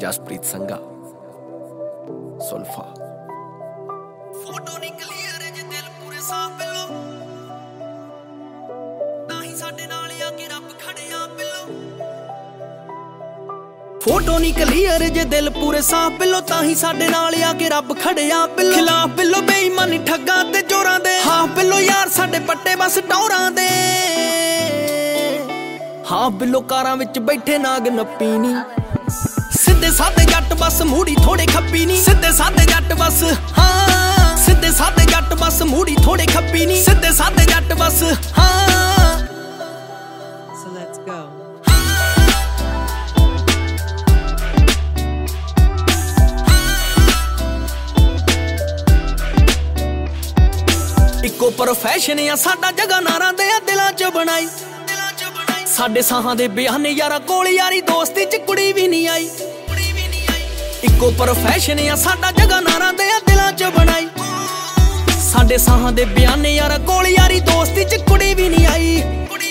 ਜਸਪ੍ਰੀਤ ਸੰਘਾ ਸੁਲਫਾ। ਫੋਟੋ ਨਹੀਂ ਕਲੀਅਰ ਜੇ ਦਿਲ ਪੂਰੇ ਸਾਫ ਬਿੱਲੋ, ਤਾਂ ਹੀ ਸਾਡੇ ਨਾਲ ਆ ਕੇ ਰੱਬ ਖੜਿਆ ਬਿੱਲੋ। ਫੋਟੋ ਨਹੀਂ ਕਲੀਅਰ ਜੇ ਦਿਲ ਪੂਰੇ ਸਾਫ ਬਿੱਲੋ, ਤਾਂ ਹੀ ਸਾਡੇ ਨਾਲ ਆ ਕੇ ਰੱਬ ਖੜਿਆ ਬਿੱਲੋ। ਖਿਲਾਫ ਬਿੱਲੋ ਬੇਈਮਾਨੀ ਠੱਗਾਂ ਤੇ ਚੋਰਾਂ ਦੇ, ਹਾਂ ਬਿੱਲੋ ਯਾਰ ਸਾਡੇ ਪੱਟੇ ਬਸ ਟੌਰਾਂ ਦੇ। ਹਾਂ ਬਿੱਲੋ ਕਾਰਾਂ ਵਿੱਚ ਬੈਠੇ ਨਾਗ ਨੱਪੀ ਨੀ, ਸਿੱਧੇ ਸਾਦੇ ਜੱਟ ਬਸ ਮੂੜੀ ਥੋੜੇ ਖੱਪੀ ਨੀ। ਸਿੱਧੇ ਸਾਦੇ ਜੱਟ ਬਸ, ਹਾਂ ਸਿੱਧੇ ਸਾਦੇ ਜੱਟ ਬਸ ਮੂੜੀ ਥੋੜੇ ਖੱਪੀ ਨੀ। ਸਿੱਧੇ ਸਾਦੇ ਜੱਟ ਬਸ, ਹਾਂ। So let's go. ਇੱਕੋ ਪ੍ਰੋਫੈਸ਼ਨ ਆ ਸਾਡਾ, ਜਗ੍ਹਾ ਨਾਰਾਂ ਦੇ ਆ ਦਿਲਾਂ 'ਚ ਬਣਾਈ। ਸਾਡੇ ਸਾਹਾਂ ਦੇ ਬਿਆਨੇ ਯਾਰਾਂ ਕੋਲ ਯਾਰੀ ਦੋਸਤੀ 'ਚ ਕੁੜੀ ਵੀ ਨਹੀਂ ਆਈ। ਇੱਕੋ ਪ੍ਰੋਫੈਸ਼ਨ ਆ ਸਾਡਾ, ਜਗ੍ਹਾ ਨਾਰਾਂ ਦੇ ਆ ਦਿਲਾਂ 'ਚ ਬਣਾਈ। ਸਾਡੇ ਸਾਹਾਂ ਦੇ ਬਿਆਨੇ ਯਾਰਾਂ ਕੋਲ ਯਾਰੀ ਦੋਸਤੀ 'ਚ ਕੁੜੀ ਵੀ ਨਹੀਂ ਆਈ।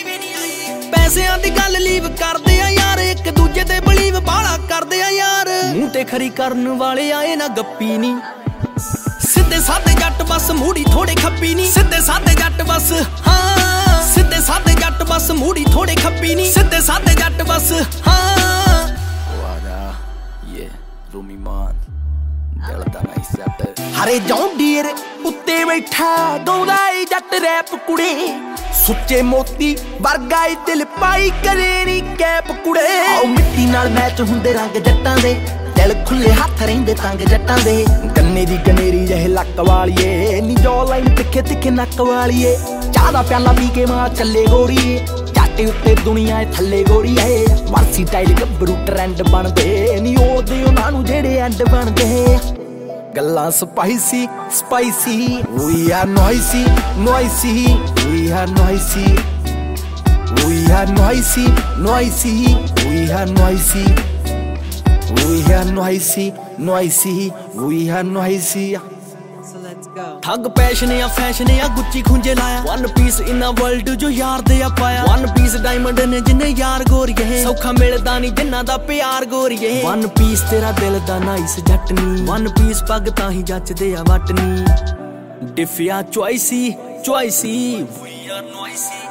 ਪੈਸਿਆਂ ਦੀ ਗੱਲ ਲੀਵ ਕਰਦੇ ਆ ਯਾਰ, ਇੱਕ ਦੂਜੇ ਤੇ ਬਲੀਵ ਬਾਲਾ ਕਰਦੇ ਆ ਯਾਰ। ਮੂੰਹ ਤੇ ਖਰੀ ਕਰਨ ਵਾਲੇ ਆਏ ਨਾ ਗੱਪੀ ਨੀ, ਸਿੱਧੇ ਸਾਦੇ ਜੱਟ ਬਸ ਮੂੜੀ ਥੋੜੇ ਖੱਪੀ ਨੀ। ਸਿੱਧੇ ਸਾਦੇ ਜੱਟ ਬਸ, ਹਾਂ ਸਿੱਧੇ ਸਾਦੇ ਜੱਟ ਬਸ ਮੂੜੀ ਥੋੜੇ ਖੱਪੀ ਨੀ। ਸਿੱਧੇ ਸਾਦੇ ਜੱਟ ਬਸ, ਹਾਂ। ਵਾਦਾ ਯੇ ਰੂਮੀ ਮਾਨ ਦਿਲ ਦਾ ਨਾਈਸ ਜੱਟ। ਹਰੇ ਜੌਨ ਡੀਅਰ ਉੱਤੇ ਬੈਠਾ ਗਾਉਂਦਾ ਏ ਜੱਟ ਰੈਪ ਕੁੜੇ, ਸੁੱਚੇ ਮੋਤੀ ਵਰਗਾ ਏ ਦਿਲ ਪਾਈ ਕਰੇ ਨੀ ਕੈਪ ਕੁੜੇ। ਆਓ ਮਿੱਟੀ ਨਾਲ ਮੈਚ ਹੁੰਦੇ ਰੰਗ ਜੱਟਾਂ ਦੇ, ਦਿਲ ਖੁੱਲੇ ਹੱਥ ਰਹਿੰਦੇ ਤੰਗ ਜੱਟਾਂ ਦੇ। ਗੰਨੇ ਦੀ ਗਨੇਰੀ ਜਿਹੇ ਲੱਕ ਵਾਲੀਏ ਨੀ, ਜੋ ਲਾਈਨ ਤਿੱਖੇ ਤਿੱਖੇ ਨੱਕ ਵਾਲੀਏ। ਚਾਹ ਦਾ ਪਿਆਲਾ ਪੀ ਕੇ ਮਾਂ ਚੱਲੇ ਗੋਰੀਏ, ਚਾਟੇ ਉੱਤੇ ਦੁਨੀਆ ਥੱਲੇ ਗੋਰੀਏ। ਵਰਸੀ ਟਾਈਲ ਗੱਭਰੂ ਟਰੈਂਡ ਬਣਦੇ ਨੀ, ਉਹਦੇ ਉਹਨਾਂ ਨੂੰ ਜਿਹੜੇ ਐਂਡ ਬਣਦੇ। ਗੱਲਾਂ spicy spicy, we are noisy noisy, we are noisy, we are noisy noisy, we are noisy, we are noisy noisy, we are noisy. So let's go. ਠੱਗ ਪੈਸ਼ਨ ਆ ਫੈਸ਼ਨ ਆ ਗੁੱਚੀ ਖੁੰਝੇ ਲਾਇਆ। One piece in a world ਜੋ ਯਾਰ ਦੇ ਆ ਪਾਇਆ। ਵਨ ਪੀਸ ਡਾਇਮੰਡ ਨੇ ਜਿੰਨੇ ਯਾਰ ਗੋਰੀਏ, ਸੌਖਾ ਮਿਲਦਾ ਨਹੀਂ ਜਿੰਨਾ ਦਾ ਪਿਆਰ ਗੋਰੀਏ। ਵਨ ਪੀਸ ਤੇਰਾ ਦਿਲ ਦਾ ਨਾਈਸ ਜੱਟ ਨੀ, ਵਨ ਪੀਸ ਪੱਗ ਤਾਂ ਹੀ ਜੱਚਦੇ ਆ ਵੱਟ ਨੀ। ਡਿਫਿਆ choicy choicy, we are noisy,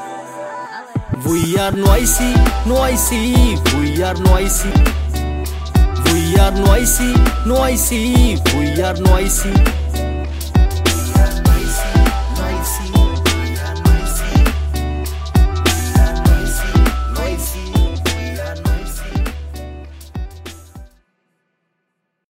we are noisy noisy, we are noisy, we are noisy noisy, we are ਨੋਇਸੀ।